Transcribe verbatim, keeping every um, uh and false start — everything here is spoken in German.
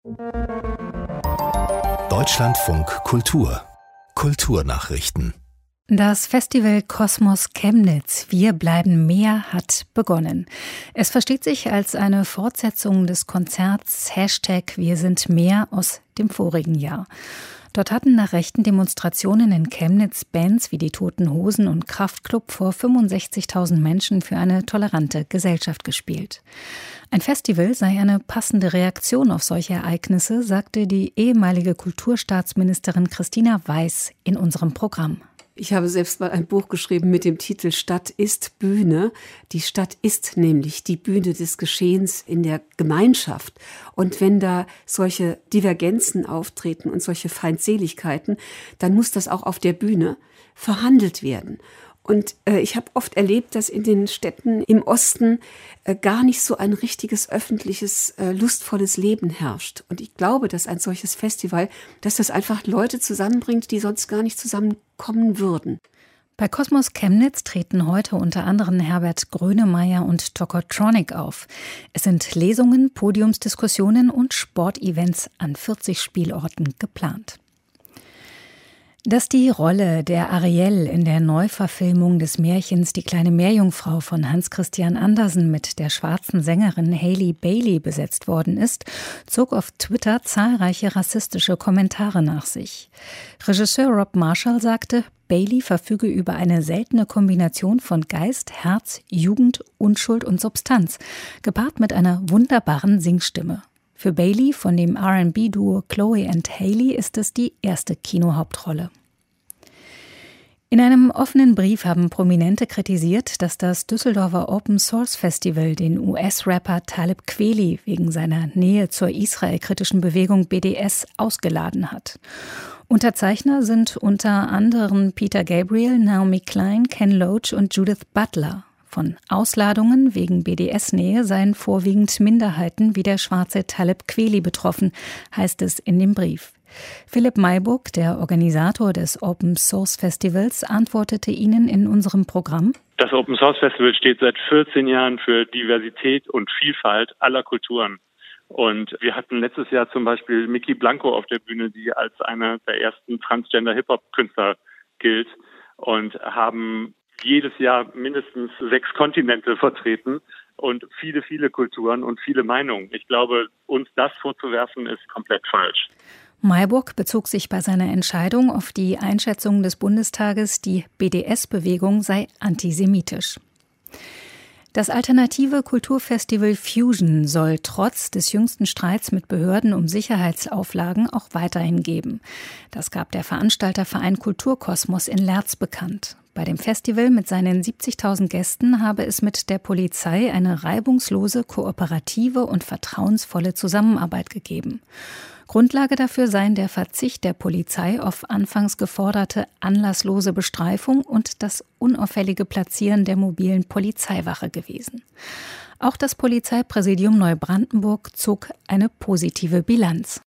Deutschlandfunk Kultur Kulturnachrichten. Das Festival Kosmos Chemnitz Wir bleiben mehr hat begonnen. Es versteht sich als eine Fortsetzung des Konzerts Hashtag Wir sind mehr aus dem vorigen Jahr. Dort hatten nach rechten Demonstrationen in Chemnitz Bands wie die Toten Hosen und Kraftklub vor fünfundsechzigtausend Menschen für eine tolerante Gesellschaft gespielt. Ein Festival sei eine passende Reaktion auf solche Ereignisse, sagte die ehemalige Kulturstaatsministerin Christina Weiß in unserem Programm. Ich habe selbst mal ein Buch geschrieben mit dem Titel Stadt ist Bühne. Die Stadt ist nämlich die Bühne des Geschehens in der Gemeinschaft. Und wenn da solche Divergenzen auftreten und solche Feindseligkeiten, dann muss das auch auf der Bühne verhandelt werden. Und äh, ich habe oft erlebt, dass in den Städten im Osten äh, gar nicht so ein richtiges öffentliches, äh, lustvolles Leben herrscht. Und ich glaube, dass ein solches Festival, dass das einfach Leute zusammenbringt, die sonst gar nicht zusammenkommen würden. Bei Kosmos Chemnitz treten heute unter anderem Herbert Grönemeyer und Tokotronic auf. Es sind Lesungen, Podiumsdiskussionen und Sportevents an vierzig Spielorten geplant. Dass die Rolle der Ariel in der Neuverfilmung des Märchens Die kleine Meerjungfrau von Hans Christian Andersen mit der schwarzen Sängerin Hailey Bailey besetzt worden ist, zog auf Twitter zahlreiche rassistische Kommentare nach sich. Regisseur Rob Marshall sagte, Bailey verfüge über eine seltene Kombination von Geist, Herz, Jugend, Unschuld und Substanz, gepaart mit einer wunderbaren Singstimme. Für Bailey von dem R and B-Duo Chloe and Hailey ist es die erste Kinohauptrolle. In einem offenen Brief haben Prominente kritisiert, dass das Düsseldorfer Open Source Festival den U S-Rapper Talib Kweli wegen seiner Nähe zur israelkritischen Bewegung B D S ausgeladen hat. Unterzeichner sind unter anderem Peter Gabriel, Naomi Klein, Ken Loach und Judith Butler. Von Ausladungen wegen B D S-Nähe seien vorwiegend Minderheiten wie der schwarze Talib Kweli betroffen, heißt es in dem Brief. Philipp Mayburg, der Organisator des Open Source Festivals, antwortete Ihnen in unserem Programm: Das Open Source Festival steht seit vierzehn Jahren für Diversität und Vielfalt aller Kulturen. Und wir hatten letztes Jahr zum Beispiel Miki Blanco auf der Bühne, die als einer der ersten Transgender-Hip-Hop-Künstler gilt, und haben jedes Jahr mindestens sechs Kontinente vertreten und viele, viele Kulturen und viele Meinungen. Ich glaube, uns das vorzuwerfen, ist komplett falsch. Mayburg bezog sich bei seiner Entscheidung auf die Einschätzung des Bundestages, die B D S-Bewegung sei antisemitisch. Das alternative Kulturfestival Fusion soll trotz des jüngsten Streits mit Behörden um Sicherheitsauflagen auch weiterhin geben. Das gab der Veranstalterverein Kulturkosmos in Lerz bekannt. Bei dem Festival mit seinen siebzigtausend Gästen habe es mit der Polizei eine reibungslose, kooperative und vertrauensvolle Zusammenarbeit gegeben. Grundlage dafür seien der Verzicht der Polizei auf anfangs geforderte anlasslose Bestreifung und das unauffällige Platzieren der mobilen Polizeiwache gewesen. Auch das Polizeipräsidium Neubrandenburg zog eine positive Bilanz.